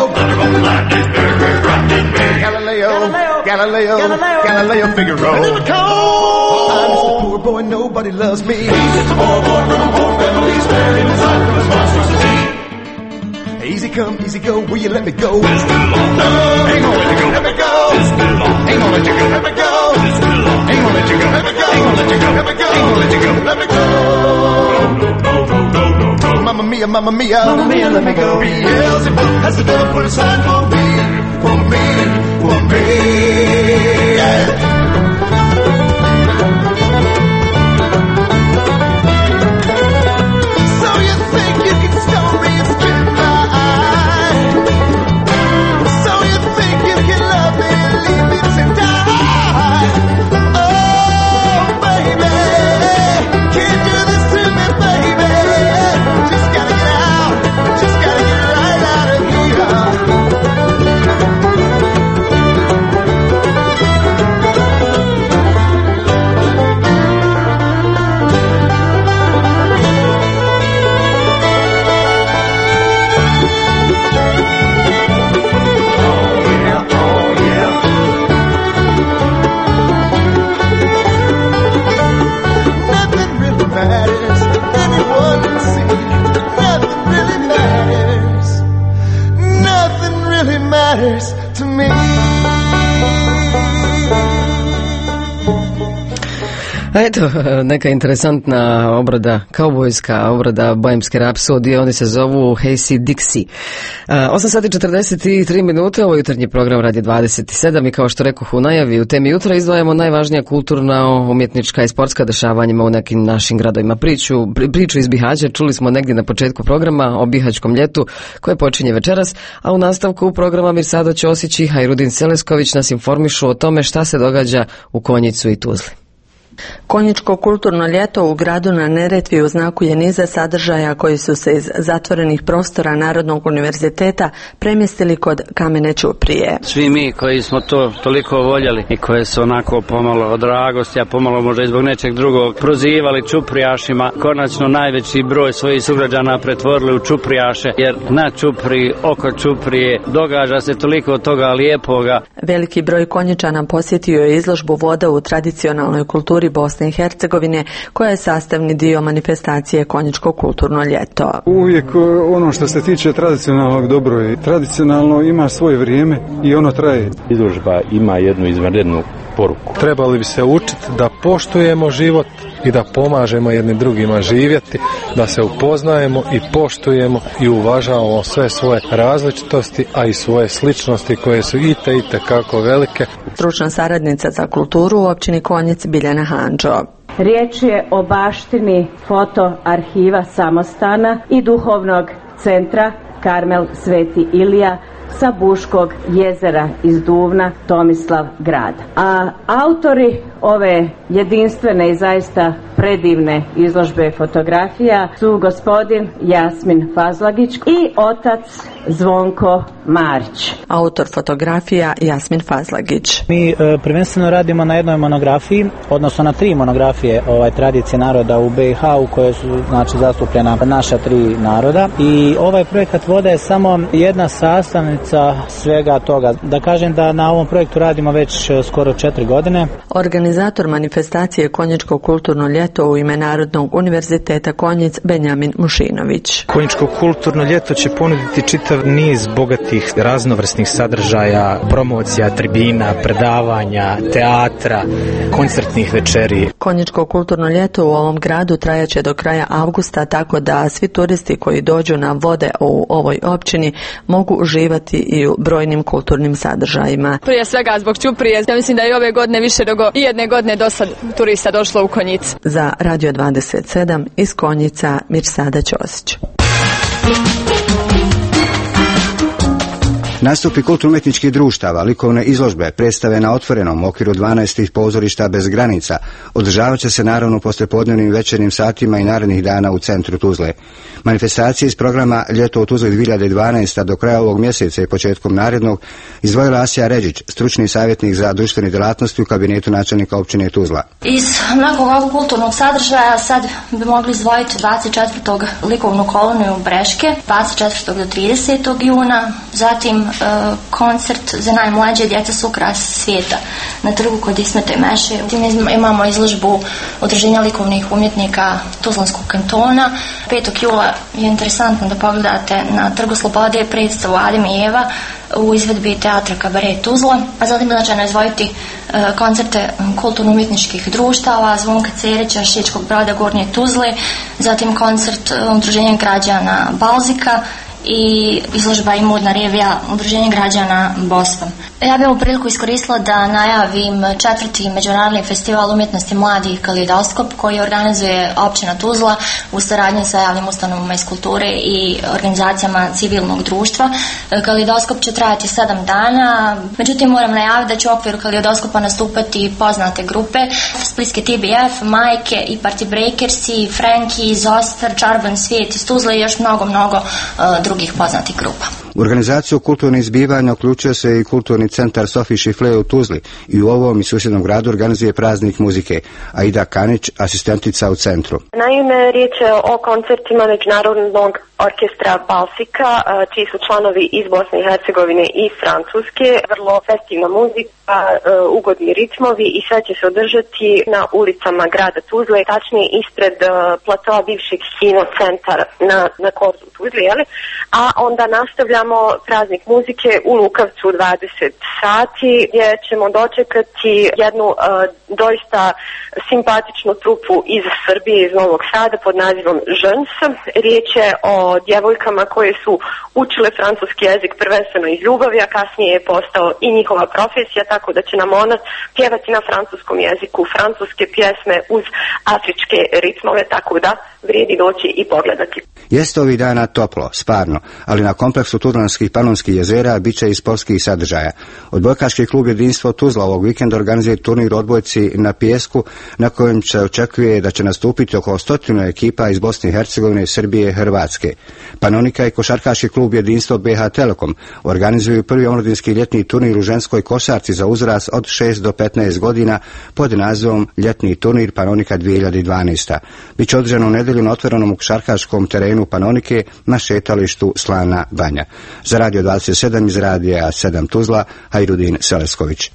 Galileo, Galileo, Galileo, Figaro. I'm just a poor boy, nobody loves me. He's just a poor boy from a poor family's buried inside of his monstrosity. Easy come, easy go, will you let me go? This too long. No, ain't gonna let you go. Let me go. This too long. Ain't gonna let you go. Let me go. This too long. Ain't gonna let you go. Let me go. Ain't gonna let you go. Let me go. Ain't gonna let you go. Let me go. No, no, no, no, no, no. Mamma mia, mamma mia, mamma mia, let me go. Beelzebub has the devil put aside for me, for me, for me. Yeah. So you think you can stone me and spit in my eye? So you think you can love me and leave me to die? Oh, baby, can't do this to me, baby. Just gotta get out, just gotta get right out of here. me. A eto, neka interesantna obrada, kaubojska obrada Bohemske rapsodije, oni se zovu Hey Dixie. osam sati četrdeset tri minute, ovo je jutarnji program Radio dvadeset sedam i kao što rekoh u najavi, u temi jutra izdvajamo najvažnija kulturna, umjetnička i sportska dešavanjima u nekim našim gradovima. Priču, priču iz Bihaća čuli smo negdje na početku programa o Bihaćkom ljetu koje počinje večeras, a u nastavku programa Mirsado Ćosić i Hajrudin Selesković nas informišu o tome šta se događa u Konjicu i Tuzli. Konjičko kulturno ljeto u gradu na Neretvi u znaku je niza sadržaja koji su se iz zatvorenih prostora Narodnog univerziteta premjestili kod Kamene ćuprije. Svi mi koji smo to toliko voljeli i koje su onako pomalo od dragosti, a pomalo možda i zbog nečeg drugog prozivali čuprijašima, konačno najveći broj svojih sugrađana pretvorili u čuprijaše, jer na Ćupriji, oko Ćuprije događa se toliko toga lijepoga. Veliki broj Konjičana posjetio je izložbu voda u tradicionalnoj kulturi Bosne i Hercegovine, koja je sastavni dio manifestacije Konjičko kulturno ljeto. Uvijek ono što se tiče tradicionalnog dobro je. Tradicionalno ima svoje vrijeme i ono traje. Izložba ima jednu izvanrednu poruku. Trebali bi se učiti da poštujemo život i da pomažemo jednim drugima živjeti, da se upoznajemo i poštujemo i uvažavamo sve svoje različitosti, a i svoje sličnosti koje su i te i te kako velike. Stručna saradnica za kulturu u općini Konjic Biljana Handžo. Riječ je o baštini foto arhiva Samostana i duhovnog centra Karmel Sveti Ilija sa Buškog jezera iz Duvna, Tomislav grad. A autori ove jedinstvene i zaista predivne izložbe fotografija su gospodin Jasmin Fazlagić i otac Zvonko Marić. Autor fotografija Jasmin Fazlagić. Mi e, prvenstveno radimo na jednoj monografiji, odnosno na tri monografije ovaj, tradicije naroda u B i H u kojoj su znači, zastupljena naša tri naroda. I ovaj projekat Voda je samo jedna sastavnica svega toga. Da kažem da na ovom projektu radimo već skoro četiri godine. Organizator manifestacije Konjičko kulturno ljeto u ime Narodnog univerziteta Konjic Benjamin Mušinović. Konjičko kulturno ljeto će ponuditi čitav niz bogatih raznovrsnih sadržaja, promocija, tribina, predavanja, teatra, koncertnih večeri. Konjičko kulturno ljeto u ovom gradu trajaće do kraja avgusta, tako da svi turisti koji dođu na vode u ovoj općini mogu uživati i u brojnim kulturnim sadržajima. Prije svega zbog Ćuprije, ja mislim da je ove godine više nego i jedne godine do sad turista došlo u Konjic. Za Radio dvadeset sedam iz Konjica Mirsada Ćosić. Nastupi kulturno-umjetničkih društava, likovne izložbe, predstave na otvorenom u okviru dvanaest pozorišta bez granica, održavat će se naravno poslijepodnevnim i večernjim satima i narednih dana u centru Tuzle. Manifestacije iz programa Ljeto u Tuzli dvije hiljade dvanaest. do kraja ovog mjeseca i početkom narednog izdvojila Asija Ređić, stručni savjetnik za društvene djelatnosti u kabinetu načelnika općine Tuzla. Iz nekog ovog kulturnog sadržaja sad bi mogli izdvojiti dvadeset četvrtog likovnu koloniju Breške, dvadeset četvrtog do tridesetog juna, zatim koncert za najmlađe djeca su ukras svijeta na trgu kod Ismeta i Meše. Imamo izložbu Udruženja likovnih umjetnika Tuzlanskog kantona. petog jula je interesantno da pogledate na Trgu Slobode predstavu Adem i Eva u izvedbi teatra Kabaret Tuzla. A zatim je značajno izdvojiti koncerte kulturno-umjetničkih društava Zvonka Cerića, Šičkog Broda, Gornje Tuzle, zatim koncert Udruženja građana Balzika i izložba i modna revija Udruženja građana Boston. Ja bih ovu priliku iskoristila da najavim četvrti međunarodni festival umjetnosti mladih Kalidoskop koji organizuje općina Tuzla u saradnji sa javnim ustanovama iz kulture i organizacijama civilnog društva. Kalidoskop će trajati sedam dana, međutim moram najaviti da će u okviru Kalidoskopa nastupati poznate grupe Splitski T B F, Majke i Party Breakersi, Franki, Zostar, Čarban svijet iz Tuzle i još mnogo, mnogo uh, drugih poznatih grupa. U organizaciju kulturnih zbivanja uključuje se i kulturni centar Sofi Šifle u Tuzli i u ovom i susjednom gradu organizuje praznik muzike. Aida Kanić, asistentica u centru. Naime, riječ je o koncertima Međunarodnog orkestra Balsika, čiji su članovi iz Bosne i Hercegovine i Francuske. Vrlo festivna muzika, ugodni ritmovi i sve će se održati na ulicama grada Tuzle, tačnije ispred platoa bivšeg kino centara na, na Korzu Tuzli, jeli? A onda nastavljamo praznik muzike u Lukavcu u dvadeset sati, gdje ćemo dočekati jednu uh, doista simpatičnu trupu iz Srbije, iz Novog Sada pod nazivom Žens. Riječ je o djevojkama koje su učile francuski jezik prvenstveno iz ljubavi, a kasnije je postao i njihova profesija, tako da će nam ona pjevati na francuskom jeziku francuske pjesme uz afričke ritmove, tako da vrijedi doći i pogledati. Jeste ovih dana toplo, sparno, ali na kompleksu Tuzlanskih Panonskih jezera bit će i sportskih sadržaja. Odbojkaški klub Jedinstvo Tuzla ovog vikenda organizuje turnir odbojci na pijesku, na kojem se očekuje da će nastupiti oko stotinu ekipa iz Bosne i Hercegovine, Srbije i Hrvatske. Panonika i košarkaški klub Jedinstvo B H Telekom organizuju prvi omladinski ljetni turnir u ženskoj košarci za uzrast od šest do petnaest godina pod nazivom Ljetni turnir Panonika dvije hiljade dvanaeste. Biće održano u nedelju na otvorenom košarkaškom terenu Panonike na šetalištu Slana Banja. Za Radio dvadeset sedam iz Radija sedam Tuzla, Hajrudin Selesković.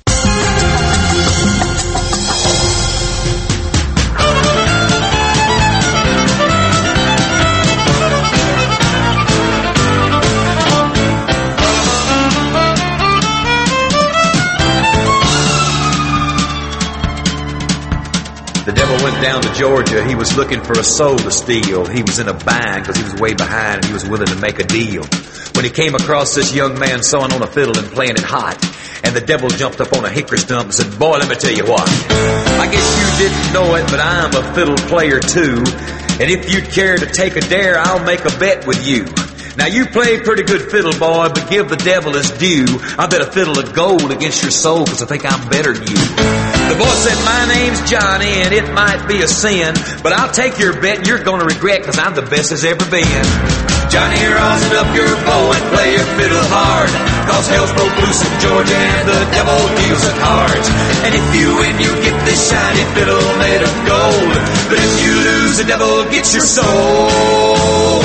The devil went down to Georgia. He was looking for a soul to steal. He was in a bind because he was way behind and he was willing to make a deal. When he came across this young man sewing on a fiddle and playing it hot, and the devil jumped up on a hickory stump and said, "Boy, let me tell you what. I guess you didn't know it, but I'm a fiddle player too. And if you'd care to take a dare, I'll make a bet with you. Now you play pretty good fiddle, boy, but give the devil his due. I bet a fiddle of gold against your soul because I think I'm better than you." The boy said, "My name's Johnny and it might be a sin, but I'll take your bet and you're going to regret because I'm the best there's ever been. Johnny, rosin up your bow and play your fiddle hard, cause hell's broke loose in Georgia and the devil deals the cards. And if you win, you get this shiny fiddle made of gold, but if you lose, the devil gets your soul."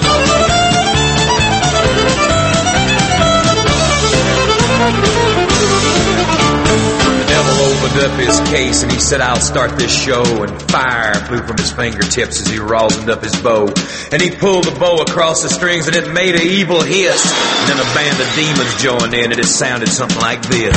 Opened up his case and he said, "I'll start this show," and fire flew from his fingertips as he rosined up his bow, and he pulled the bow across the strings and it made an evil hiss, and then a band of demons joined in and it sounded something like this.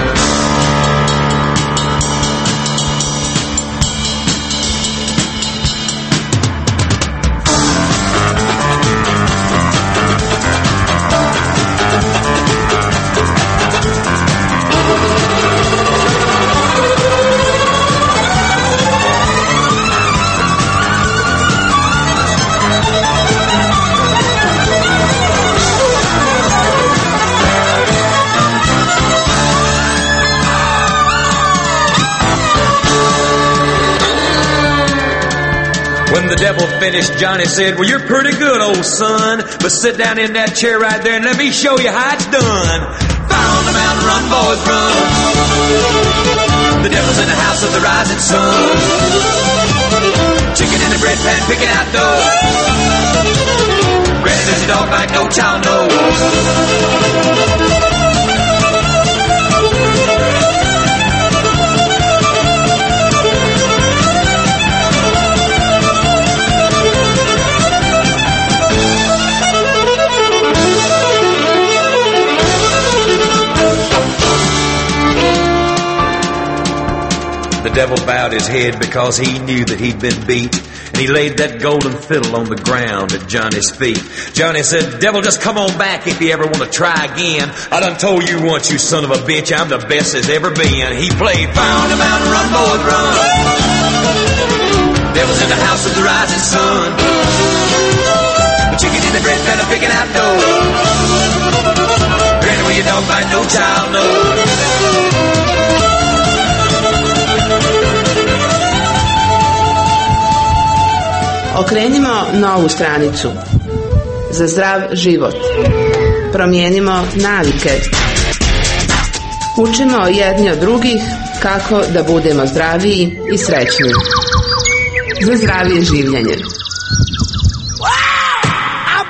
When the devil finished, Johnny said, "Well, you're pretty good, old son, but sit down in that chair right there and let me show you how it's done. Fire on the mountain, run, boys, run. The devil's in the house of the rising sun. Chicken in the bread pan, picking out dough. Granny says your dog bite, no child knows." The devil bowed his head because he knew that he'd been beat, and he laid that golden fiddle on the ground at Johnny's feet. Johnny said, "Devil, just come on back if you ever want to try again. I done told you once, you son of a bitch, I'm the best there's ever been." He played "Fire on the Mountain, Run, Boys, Run." Devil's in the house of the rising sun. The chicken in the bread pan, picking out dough. Granny, where your dog bite, no child knows. Okrenimo novu stranicu. Za zdrav život. Promijenimo navike. Učimo jedni od drugih kako da budemo zdraviji i srećni. Za zdravije življenje. Wow! I'm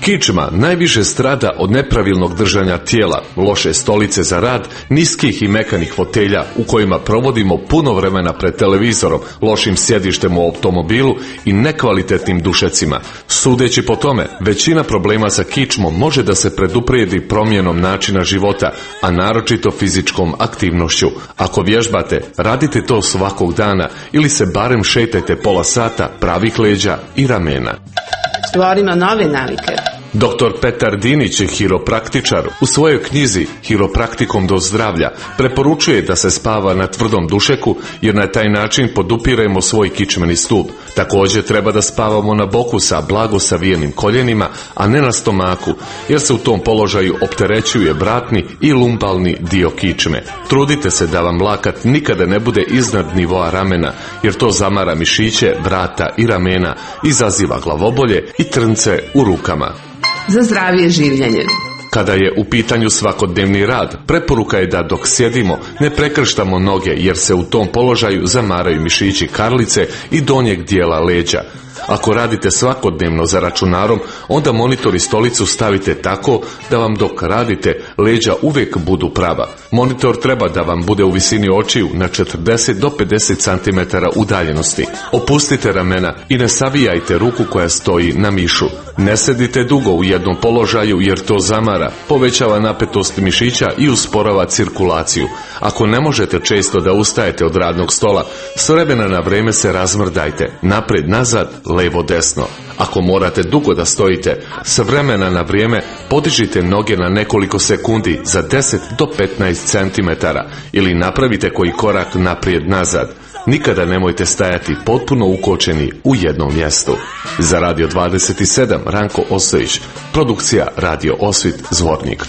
Kičma najviše strada od nepravilnog držanja tijela, loše stolice za rad, niskih i mekanih fotelja u kojima provodimo puno vremena pred televizorom, lošim sjedištem u automobilu i nekvalitetnim dušecima. Sudeći po tome, većina problema sa kičmom može da se preduprijedi promjenom načina života, a naročito fizičkom aktivnošću. Ako vježbate, radite to svakog dana ili se barem šetajte pola sata pravih leđa i ramena. Stvorimo nove navike. doktor Petar Dinić je hiropraktičar. U svojoj knjizi Hiropraktikom do zdravlja preporučuje da se spava na tvrdom dušeku jer na taj način podupiremo svoj kičmeni stup. Također treba da spavamo na boku sa blago savijenim koljenima, a ne na stomaku, jer se u tom položaju opterećuje vratni i lumbalni dio kičme. Trudite se da vam lakat nikada ne bude iznad nivoa ramena, jer to zamara mišiće, vrata i ramena, izaziva glavobolje i trnce u rukama. Za zdravije življenje. Kada je u pitanju svakodnevni rad, preporuka je da dok sjedimo ne prekrštamo noge jer se u tom položaju zamaraju mišići karlice i donjeg dijela leđa. Ako radite svakodnevno za računarom, onda monitor i stolicu stavite tako da vam dok radite leđa uvijek budu prava. Monitor treba da vam bude u visini očiju na četrdeset do pedeset centimetara udaljenosti. Opustite ramena i ne savijajte ruku koja stoji na mišu. Ne sedite dugo u jednom položaju jer to zamara, povećava napetost mišića i usporava cirkulaciju. Ako ne možete često da ustajete od radnog stola, s vremena na vrijeme se razmrdajte, napred, nazad, levo, desno. Ako morate dugo da stojite, s vremena na vrijeme podižite noge na nekoliko sekundi za deset do petnaest centimetara ili napravite koji korak naprijed, nazad. Nikada nemojte stajati potpuno ukočeni u jednom mjestu. Za Radio dvadeset sedam Ranko Ostojić, produkcija Radio Osvit Zvornik.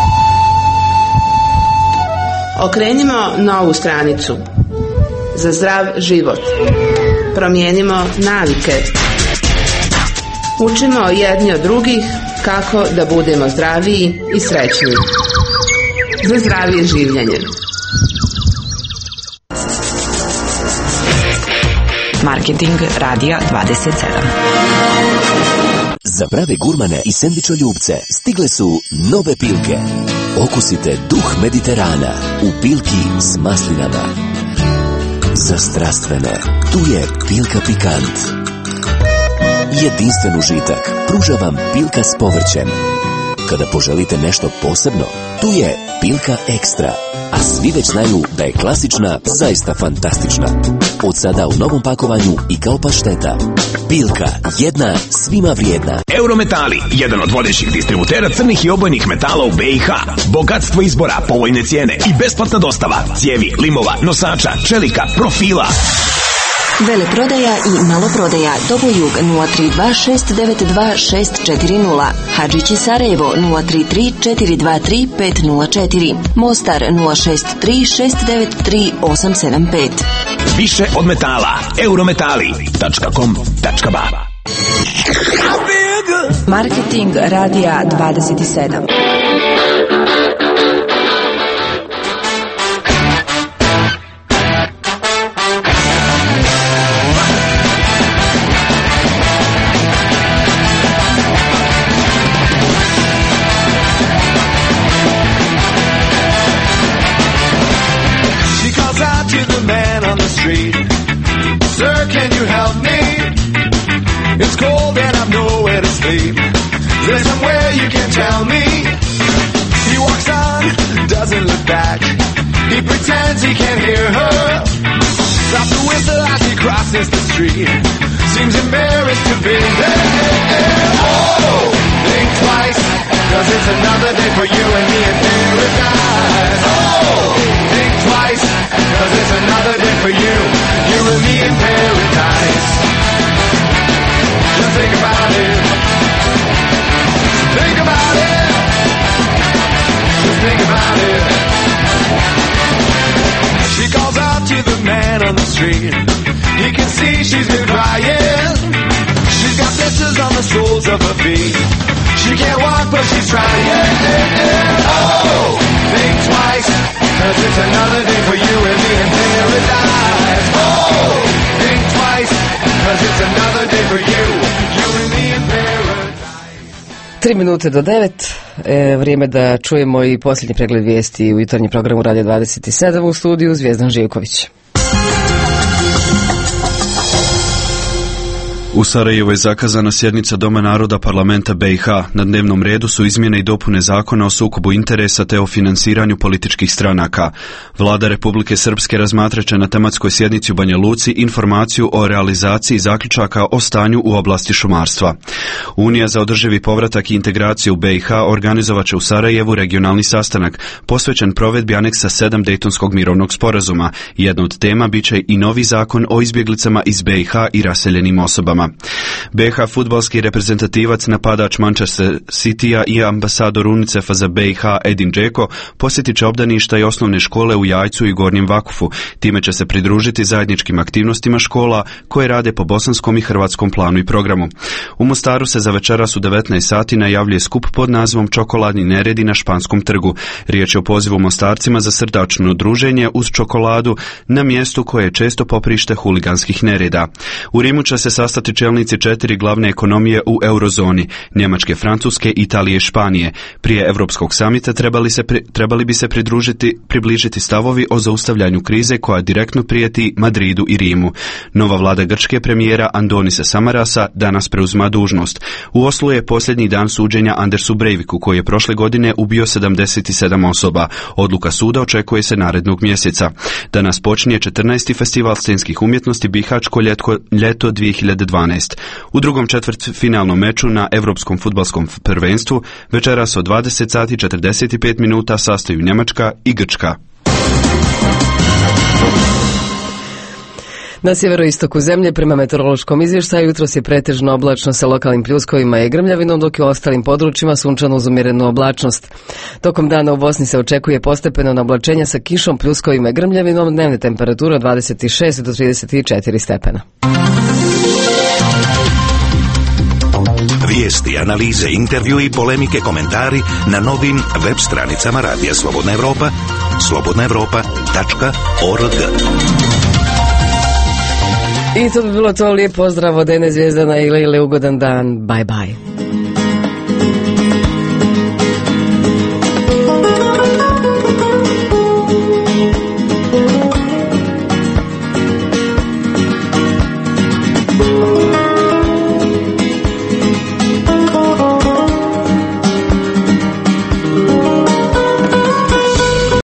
Okrenimo novu stranicu. Za zdrav život. Promijenimo navike. Učimo jedni od drugih kako da budemo zdraviji i srećniji. Za zdravije življenje. Marketing Radija dvadeset sedam. Za prave gurmane i sendvičoljubce stigle su nove Pilke. Okusite duh Mediterana u Pilki s maslinama. Za strastvene, tu je Pilka Pikant. Jedinstven užitak pruža vam Pilka s povrćem. Kada poželite nešto posebno, tu je Pilka Ekstra. A svi već znaju da je klasična zaista fantastična. Od sada u novom pakovanju i kao pašteta. Pilka, jedna svima vrijedna. Eurometali, jedan od vodećih distributera crnih i obojnih metala u B i H. Bogatstvo izbora, povoljne cijene i besplatna dostava. Cijevi, limova, nosača, čelika, profila. Veleprodaja i maloprodaja Dobojug nula tri dva šest devet dva šest četiri nula, Hadžići Sarajevo nula tri tri četiri dva tri pet nula četiri, Mostar nula šest tri šest devet tri osam sedam pet. Više od metala. Eurometali tačka com tačka ba. Marketing Radija dvadeset sedam. Sir, can you help me? It's cold and I've nowhere to sleep. Is there somewhere you can tell me? He walks on, doesn't look back. He pretends he can't hear her. Stops to whistle as he crosses the street. Seems embarrassed to be there. Oh, think twice, cause it's another day for you and me in paradise. Oh, think twice, cause it's another day for you, you and me in paradise. Just think about it. Think about it. Just think about it. She calls out to the man on the street. He can see she's been crying. She's got blisters on the soles of her feet. She can't walk but she's trying. Oh, think twice, cause it's another day for you and me in paradise. Oh, think twice, cause it's another day for you, you and me in paradise. Tri minute do devet, e, vrijeme da čujemo i posljednji pregled vijesti u jutarnjem programu Radio dvadeset sedam, u studiju Zvijezdan Živković. U Sarajevu je zakazana sjednica Doma naroda parlamenta B i H. Na dnevnom redu su izmjene i dopune zakona o sukobu interesa te o finansiranju političkih stranaka. Vlada Republike Srpske razmatraće na tematskoj sjednici u Banja Luci informaciju o realizaciji zaključaka o stanju u oblasti šumarstva. Unija za održivi povratak i integraciju u B i H organizovat će u Sarajevu regionalni sastanak posvećen provedbi aneksa sedam Dejtonskog mirovnog sporazuma. Jedna od tema biće i novi zakon o izbjeglicama iz B i H i raseljenim osobama. B i H fudbalski reprezentativac, napadač Manchester Citya i ambasador UNICEF-a za B i H Edin Džeko posjetit će obdaništa i osnovne škole u Jajcu i Gornjem Vakufu. Time će se pridružiti zajedničkim aktivnostima škola koje rade po bosanskom i hrvatskom planu i programu. U Mostaru se za večeras u devetnaest sati najavljuje skup pod nazivom Čokoladni neredi na Španskom trgu. Riječ je o pozivu Mostarcima za srdačno druženje uz čokoladu na mjestu koje je često poprište huliganskih nereda. U Rimu će se sastati čelnici četiri glavne ekonomije u eurozoni, Njemačke, Francuske, Italije i Španije. Prije Europskog samita trebali, se, trebali bi se pridružiti, približiti stavovi o zaustavljanju krize koja direktno prijeti Madridu i Rimu. Nova vlada grčke premijera Andonisa Samarasa danas preuzima dužnost. U Oslu je posljednji dan suđenja Andersu Breiviku, koji je prošle godine ubio sedamdeset sedam osoba. Odluka suda očekuje se narednog mjeseca. Danas počinje četrnaesti festival scenskih umjetnosti Bihaćko ljetko, ljeto dvije hiljade dvanaest. U drugom četvrtfinalnom meču na Europskom fudbalskom prvenstvu večeras od dvadeset sati četrdeset pet minuta sastaju Njemačka i Grčka. Na sjeveroistoku zemlje, prema meteorološkom izvještaju, jutros je pretežno oblačno sa lokalnim pljuskovima i grmljavinom, dok je u ostalim područjima sunčano uz umjerenu oblačnost. Tokom dana u Bosni se očekuje postepeno naoblačenje sa kišom, pljuskovima i grmljavinom, dnevne temperature od dvadeset šest do trideset četiri stepena. Vijesti, analize, intervju i polemike, komentari na novim web stranicama Radija Slobodna Evropa, slobodna evropa tačka org. I to bi bilo to. Lijep pozdrav od Ene Zvijezdana i Lejle, ugodan dan. Bye bye.